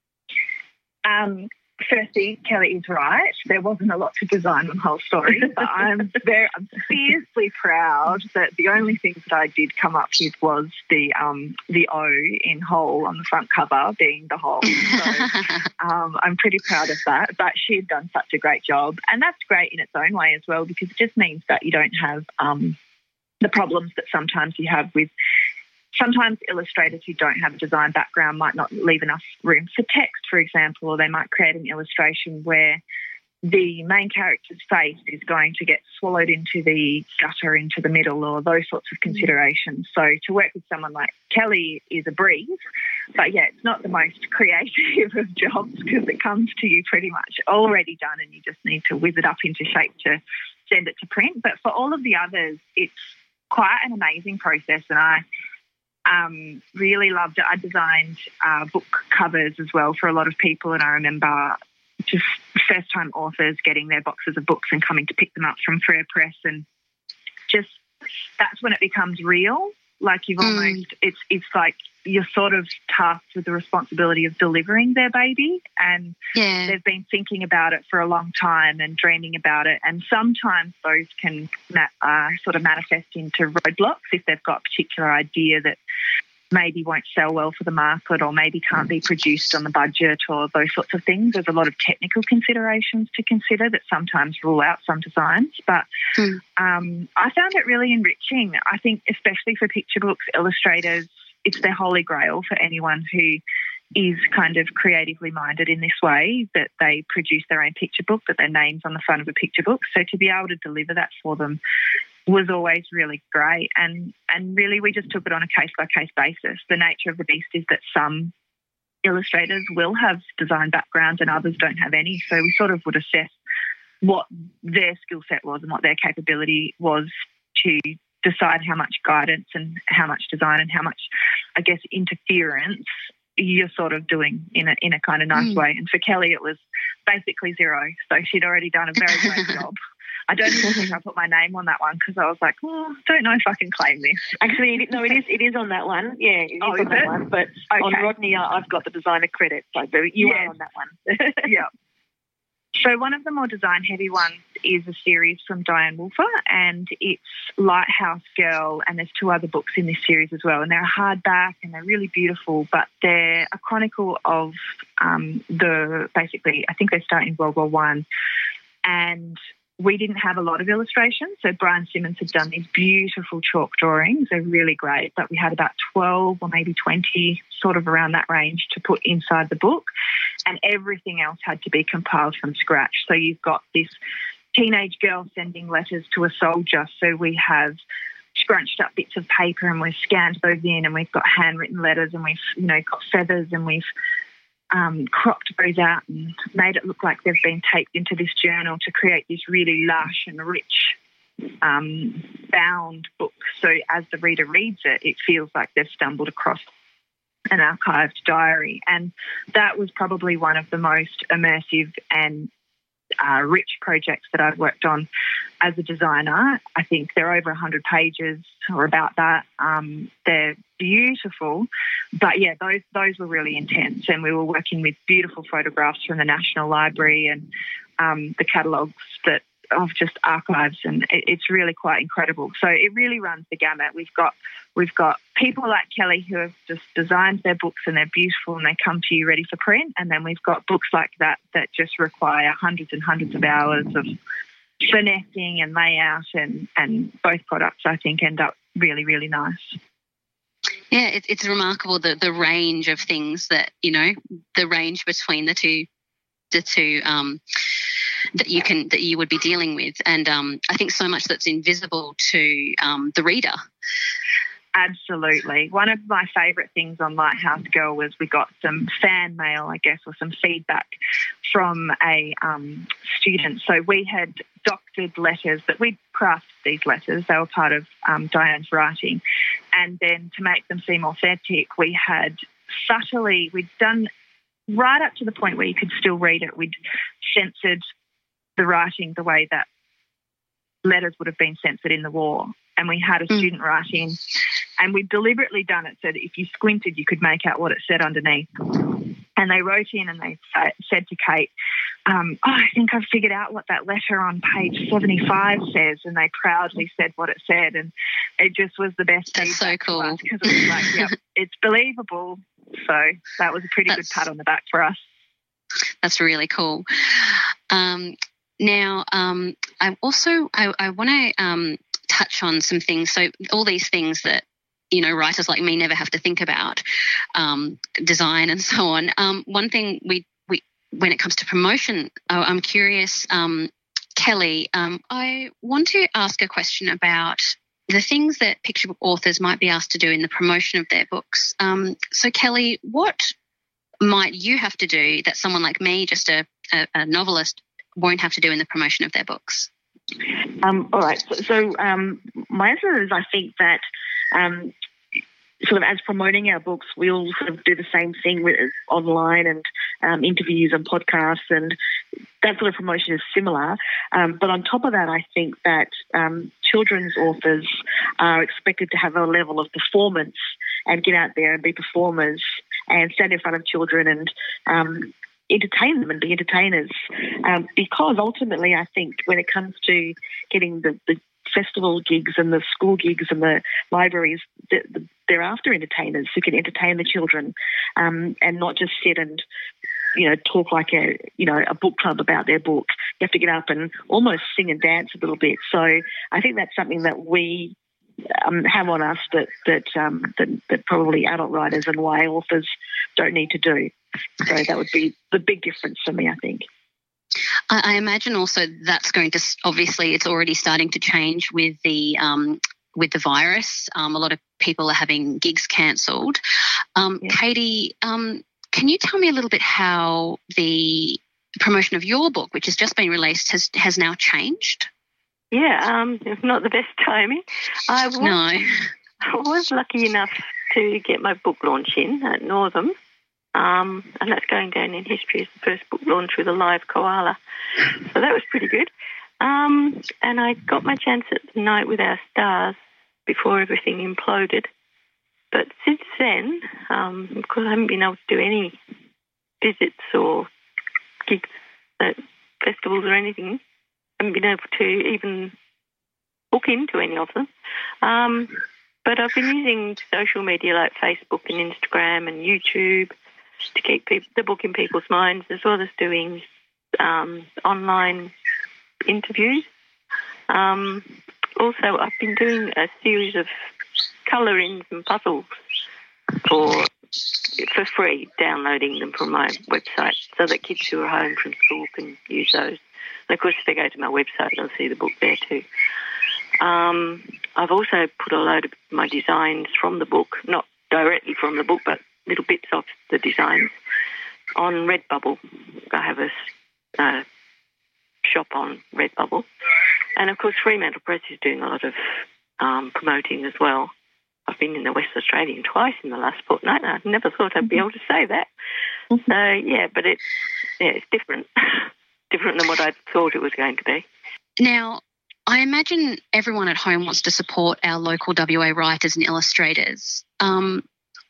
Um, firstly, Kelly is right. There wasn't a lot to design on the whole story, but I'm very, I'm fiercely proud that the only thing that I did come up with was the um, the O in whole on the front cover being the whole. So um, I'm pretty proud of that. But she had done such a great job, and that's great in its own way as well because it just means that you don't have um, the problems that sometimes you have with. Sometimes illustrators who don't have a design background might not leave enough room for text, for example, or they might create an illustration where the main character's face is going to get swallowed into the gutter, into the middle, or those sorts of considerations. So to work with someone like Kelly is a breeze, but yeah, it's not the most creative of jobs because it comes to you pretty much already done and you just need to whiz it up into shape to send it to print. But for all of the others, it's quite an amazing process, and I Um, really loved it. I designed uh, book covers as well for a lot of people, and I remember just first-time authors getting their boxes of books and coming to pick them up from Frere Press, and just that's when it becomes real. Like you've mm. almost, it's it's like you're sort of tasked with the responsibility of delivering their baby, and yeah. they've been thinking about it for a long time and dreaming about it, and sometimes those can uh, sort of manifest into roadblocks if they've got a particular idea that maybe won't sell well for the market or maybe can't be produced on the budget or those sorts of things. There's a lot of technical considerations to consider that sometimes rule out some designs. But mm. um, I found it really enriching. I think especially for picture books, illustrators, it's their holy grail for anyone who is kind of creatively minded in this way, that they produce their own picture book, that their name's on the front of a picture book. So to be able to deliver that for them was always really great. And, and really we just took it on a case-by-case basis. The nature of the beast is that some illustrators will have design backgrounds and others don't have any. So we sort of would assess what their skill set was and what their capability was to decide how much guidance and how much design and how much, I guess, interference you're sort of doing in a in a kind of nice mm. way. And for Kelly, it was basically zero. So she'd already done a very great job. I don't even think I put my name on that one because I was like, oh, don't know if I can claim this. Actually, no, it is It is on that one. Yeah, it is oh, on is that it? one. But okay. on Rodney, I've got the designer credit. So you yes. are on that one. Yeah. So one of the more design-heavy ones is a series from Diane Wolfer, and it's Lighthouse Girl, and there's two other books in this series as well, and they're hardback and they're really beautiful, but they're a chronicle of um, the, basically, I think they start in World War One, and we didn't have a lot of illustrations, so Brian Simmons had done these beautiful chalk drawings. They're really great, but we had about twelve or maybe twenty, sort of around that range, to put inside the book, and everything else had to be compiled from scratch. So you've got this teenage girl sending letters to a soldier, so we have scrunched up bits of paper and we've scanned those in, and we've got handwritten letters, and we've, you know, got feathers, and we've Um, cropped those out and made it look like they've been taped into this journal to create this really lush and rich um, bound book. So as the reader reads it, it feels like they've stumbled across an archived diary. And that was probably one of the most immersive and uh, rich projects that I've worked on as a designer. I think they're over one hundred pages or about that. Um, they're beautiful, but yeah, those those were really intense, and we were working with beautiful photographs from the National Library and um, the catalogues that of just archives, and it, it's really quite incredible. So it really runs the gamut. We've got we've got people like Kelly who have just designed their books and they're beautiful and they come to you ready for print, and then we've got books like that that just require hundreds and hundreds of hours of finessing and layout, and, and both products I think end up really, really nice. Yeah, it, it's remarkable the the range of things that, you know, the range between the two the two um, that you can that you would be dealing with, and um, I think so much that's invisible to um, the reader. Absolutely. One of my favourite things on Lighthouse Girl was we got some fan mail, I guess, or some feedback from a um, student. So we had doctored letters, but we'd crafted these letters. They were part of um, Diane's writing. And then to make them seem authentic, we had subtly, we'd done right up to the point where you could still read it, we'd censored the writing the way that letters would have been censored in the war. And we had a mm. student writing, and we'd deliberately done it so that if you squinted, you could make out what it said underneath. And they wrote in and they said to Kate, um, oh, I think I've figured out what that letter on page seventy-five says. And they proudly said what it said. And it just was the best. That's so cool. Because it was like, yep, it's believable. So that was a pretty That's, good pat on the back for us. That's really cool. Um, now, um, I also, I, I want to um, touch on some things. So all these things that, you know, writers like me never have to think about, um, design and so on. Um, one thing we, we, when it comes to promotion, I'm curious, um, Kelly, um, I want to ask a question about the things that picture book authors might be asked to do in the promotion of their books. Um, so, Kelly, what might you have to do that someone like me, just a, a, a novelist, won't have to do in the promotion of their books? Um, all right. So, so um, my answer is I think that um, sort of as promoting our books, we'll sort of do the same thing with online and um, interviews and podcasts, and that sort of promotion is similar. Um, but on top of that, I think that um, children's authors are expected to have a level of performance and get out there and be performers and stand in front of children and um, entertain them and be entertainers. Um, because ultimately, I think when it comes to getting the, the festival gigs and the school gigs and the libraries, they're after entertainers who can entertain the children um, and not just sit and, you know, talk like a, you know, a book club about their book. You have to get up and almost sing and dance a little bit. So I think that's something that we um, have on us that that, um, that that probably adult writers and Y A authors don't need to do. So that would be the big difference for me, I think. I imagine also that's going to, obviously it's already starting to change with the um, with the virus. Um, a lot of people are having gigs cancelled. Um, yeah. Katie, um, can you tell me a little bit how the promotion of your book, which has just been released, has, has now changed? Yeah, um, it's not the best timing. I was, no. I was lucky enough to get my book launch in at Northam. Um, and that's going down in history as the first book launch with a live koala. So that was pretty good. Um, and I got my chance at The Night with Our Stars before everything imploded. But since then, um, because I haven't been able to do any visits or gigs at festivals or anything, I haven't been able to even book into any of them. Um, but I've been using social media like Facebook and Instagram and YouTube to keep people, the book in people's minds, as well as doing um, online interviews. Um, also, I've been doing a series of colourings and puzzles for for free, downloading them from my website so that kids who are home from school can use those. And, of course, if they go to my website, they'll see the book there too. Um, I've also put a load of my designs from the book, not directly from the book, but little bits of the designs on Redbubble. I have a uh, shop on Redbubble. And, of course, Fremantle Press is doing a lot of um, promoting as well. I've been in the West Australian twice in the last fortnight. I never thought I'd be able to say that. Mm-hmm. So, yeah, but it's, yeah, it's different. different than what I thought it was going to be. Now, I imagine everyone at home wants to support our local W A writers and illustrators. Um,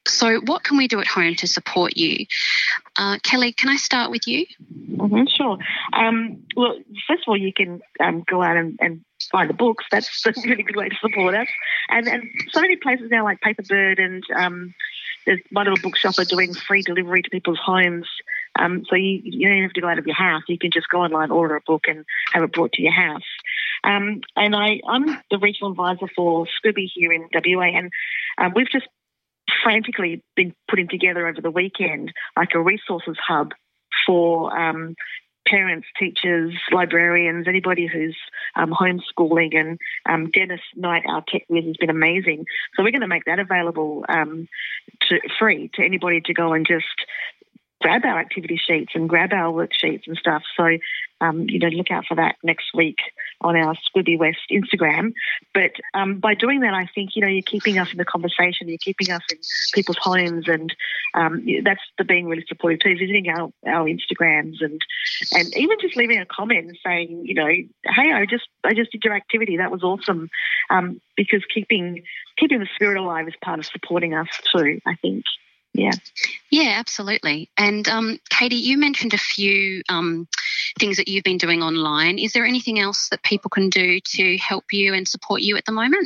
So what can we do at home to support you? Uh, Kelly, can I start with you? Mm-hmm, sure. Um, well, first of all, you can um, go out and, and buy the books. That's a really good way to support us. And, and so many places now like Paperbird and um, there's My Little Bookshop are doing free delivery to people's homes. Um, so you, you don't have to go out of your house. You can just go online, order a book and have it brought to your house. Um, and I, I'm the regional advisor for Scooby here in W A, and um, we've just frantically been putting together over the weekend like a resources hub for um, parents, teachers, librarians, anybody who's um, homeschooling. And um, Dennis Knight, our tech whiz, has been amazing. So we're going to make that available um, to, free to anybody to go and just grab our activity sheets and grab our worksheets and stuff. So, um, you know, look out for that next week on our Squibbie West Instagram. But um, by doing that, I think, you know, you're keeping us in the conversation, you're keeping us in people's homes, and um, that's the being really supportive too, visiting our, our Instagrams and and even just leaving a comment and saying, you know, hey, I just I just did your activity, that was awesome, um, because keeping keeping the spirit alive is part of supporting us too, I think. Yeah. Yeah, absolutely. And um, Katie, you mentioned a few um, things that you've been doing online. Is there anything else that people can do to help you and support you at the moment?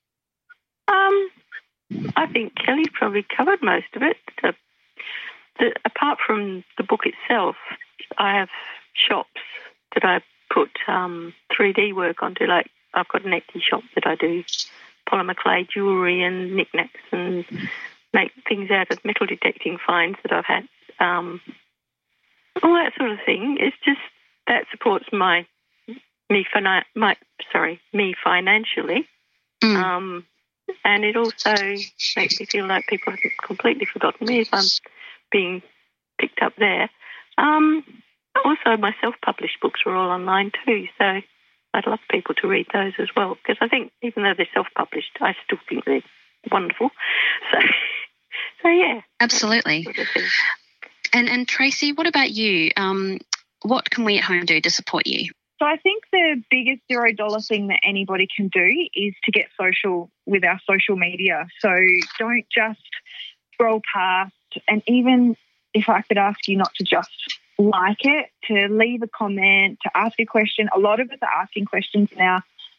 Um, I think Kelly probably covered most of it. The, the, apart from the book itself, I have shops that I put um, three D work onto. Like I've got an Etsy shop that I do polymer clay jewellery and knickknacks and make things out of metal detecting finds that I've had, um, all that sort of thing. It's just that supports my me fina- my sorry me financially, mm. um, and it also makes me feel like people haven't completely forgotten me if I'm being picked up there. Um, also, my self-published books are all online too, so I'd love people to read those as well, because I think even though they're self-published, I still think they're wonderful. So. So, yeah. Absolutely. Sort of and and Tracy, what about you? Um, what can we at home do to support you? So I think the biggest zero dollar thing that anybody can do is to get social with our social media. So don't just scroll past, and even if I could ask you not to just like it, to leave a comment, to ask a question. A lot of us are asking questions now.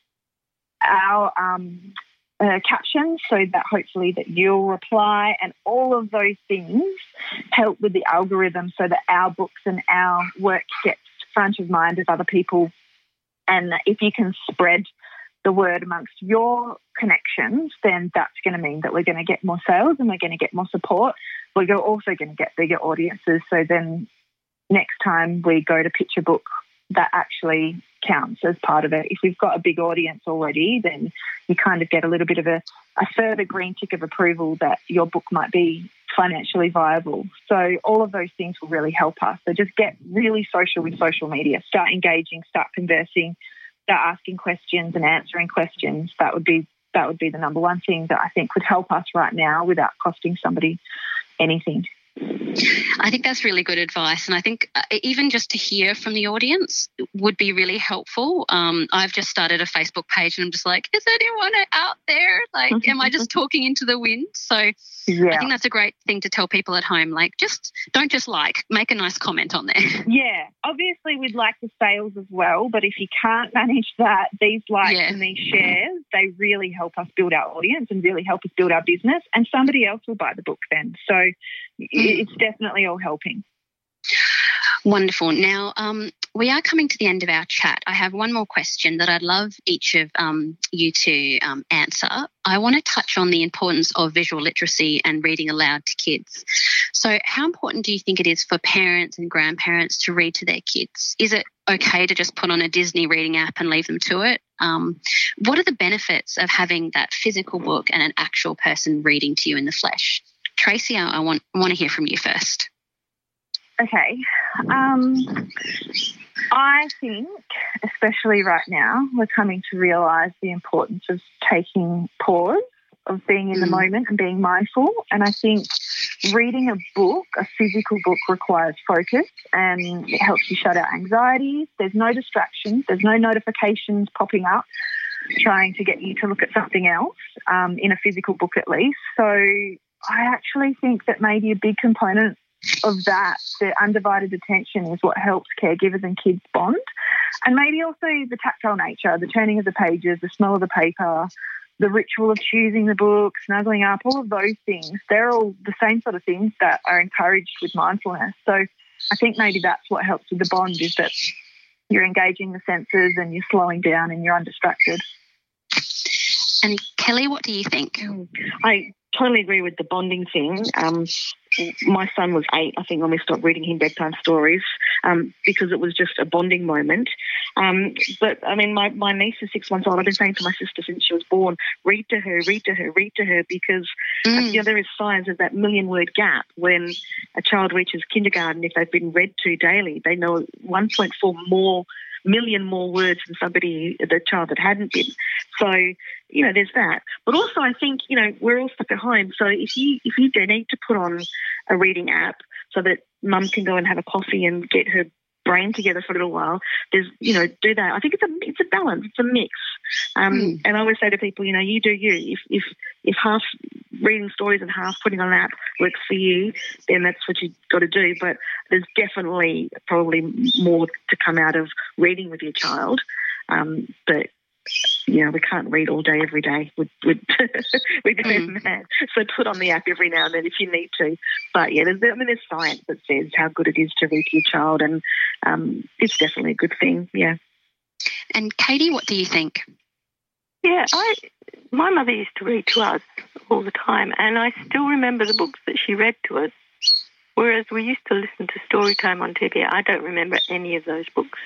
Our um Uh, captions so that hopefully that you'll reply, and all of those things help with the algorithm so that our books and our work gets front of mind of other people. And if you can spread the word amongst your connections, then that's going to mean that we're going to get more sales and we're going to get more support. We're also going to get bigger audiences. So then next time we go to pitch a book, that actually counts as part of it. If we've got a big audience already, then you kind of get a little bit of a, a further green tick of approval that your book might be financially viable. So all of those things will really help us. So just get really social with social media. Start engaging, start conversing, start asking questions and answering questions. That would be that would be the number one thing that I think would help us right now without costing somebody anything. I think that's really good advice, and I think even just to hear from the audience would be really helpful. Um, I've just started a Facebook page and I'm just like, is anyone out there? Like, am I just talking into the wind? So yeah. I think that's a great thing to tell people at home. Like, just don't just like, make a nice comment on there. Yeah, obviously we'd like the sales as well, but if you can't manage that, these likes yeah. and these shares, they really help us build our audience and really help us build our business, and somebody else will buy the book then. So it's definitely all helping. Wonderful. Now, um, we are coming to the end of our chat. I have one more question that I'd love each of um, you to um, answer. I want to touch on the importance of visual literacy and reading aloud to kids. So how important do you think it is for parents and grandparents to read to their kids? Is it okay to just put on a Disney reading app and leave them to it? Um, what are the benefits of having that physical book and an actual person reading to you in the flesh? Tracy, I, I want, I want to hear from you first. Okay. Um, I think, especially right now, we're coming to realise the importance of taking pause, of being in mm. the moment and being mindful. And I think reading a book, a physical book, requires focus, and it helps you shut out anxieties. There's no distractions. There's no notifications popping up trying to get you to look at something else, um, in a physical book at least. So I actually think that maybe a big component of that, the undivided attention, is what helps caregivers and kids bond. And maybe also the tactile nature, the turning of the pages, the smell of the paper, the ritual of choosing the book, snuggling up, all of those things, they're all the same sort of things that are encouraged with mindfulness. So I think maybe that's what helps with the bond, is that you're engaging the senses and you're slowing down and you're undistracted. And Kelly, what do you think? I totally agree with the bonding thing. Um, my son was eight, I think, when we stopped reading him bedtime stories um, because it was just a bonding moment. Um, but, I mean, my, my niece is six months old. I've been saying to my sister since she was born, read to her, read to her, read to her, because mm. uh, you know, there is signs of that million-word gap when a child reaches kindergarten. If they've been read to daily, they know one point four more million more words than somebody, the child that hadn't been. So, you know, there's that. But also I think, you know, we're all stuck at home. So if you if you do need to put on a reading app so that mum can go and have a coffee and get her brain together for a little while, there's, you know, do that. I think it's a it's a balance, it's a mix. Um, mm. And I always say to people, you know, you do you. If if if half reading stories and half putting on an app works for you, then that's what you've got to do. But there's definitely probably more to come out of reading with your child. Um, but you know, we can't read all day every day. We'd, we'd, we'd go mm. mad. So put on the app every now and then if you need to. But yeah, there's, I mean, there's science that says how good it is to read to your child, and um, it's definitely a good thing. Yeah. And Katie, what do you think? Yeah, I my mother used to read to us all the time, and I still remember the books that she read to us. Whereas we used to listen to Storytime on T V. I don't remember any of those books.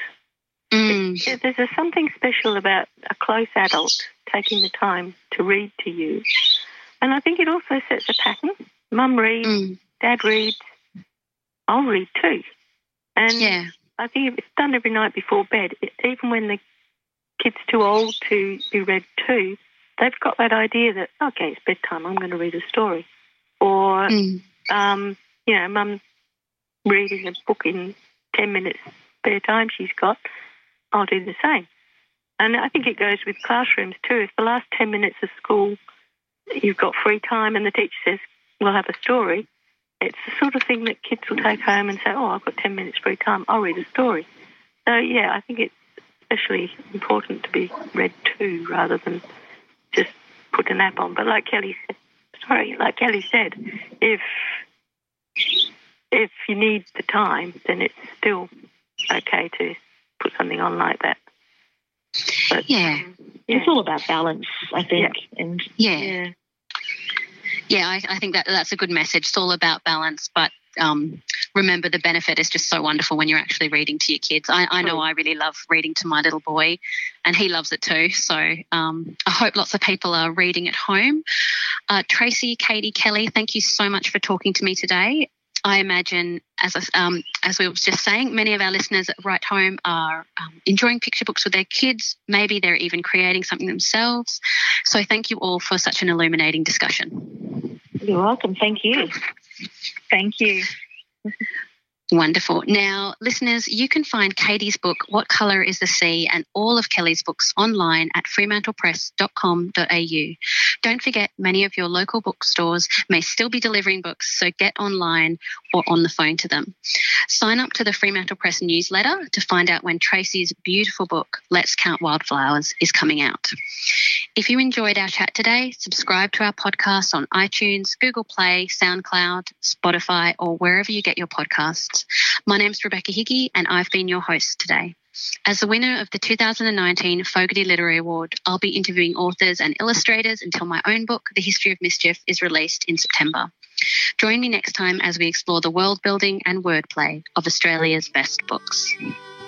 Mm. It, there's a, something special about a close adult taking the time to read to you. And I think it also sets a pattern. Mum reads, mm. Dad reads, I'll read too. And yeah. I think if it's done every night before bed, it, even when the kid's too old to be read to, they've got that idea that, okay, it's bedtime, I'm going to read a story. Or, mm. um, you know, Mum reading a book in ten minutes spare time she's got, I'll do the same. And I think it goes with classrooms too. If the last ten minutes of school you've got free time and the teacher says, we'll have a story, it's the sort of thing that kids will take home and say, oh, I've got ten minutes free time, I'll read a story. So, yeah, I think it's especially important to be read to rather than just put an app on. But like Kelly said, sorry, like Kelly said, if if you need the time, then it's still okay to put something on like that. But, yeah. Um, yeah. It's all about balance, I think. Yeah. And yeah. yeah. Yeah, I, I think that that's a good message. It's all about balance, but um, remember the benefit is just so wonderful when you're actually reading to your kids. I, I know I really love reading to my little boy, and he loves it too. So um, I hope lots of people are reading at home. Uh, Tracy, Katie, Kelly, thank you so much for talking to me today. I imagine, as um, as we were just saying, many of our listeners right home are um, enjoying picture books with their kids. Maybe they're even creating something themselves. So thank you all for such an illuminating discussion. You're welcome. Thank you. Thank you. Wonderful. Now, listeners, you can find Katie's book, What Colour is the Sea, and all of Kelly's books online at fremantle press dot com dot a u. Don't forget, many of your local bookstores may still be delivering books, so get online or on the phone to them. Sign up to the Fremantle Press newsletter to find out when Tracy's beautiful book, Let's Count Wildflowers, is coming out. If you enjoyed our chat today, subscribe to our podcast on iTunes, Google Play, SoundCloud, Spotify, or wherever you get your podcasts. My name's Rebecca Hickey, and I've been your host today. As the winner of the two thousand nineteen Fogarty Literary Award, I'll be interviewing authors and illustrators until my own book, The History of Mischief, is released in September. Join me next time as we explore the world building and wordplay of Australia's best books.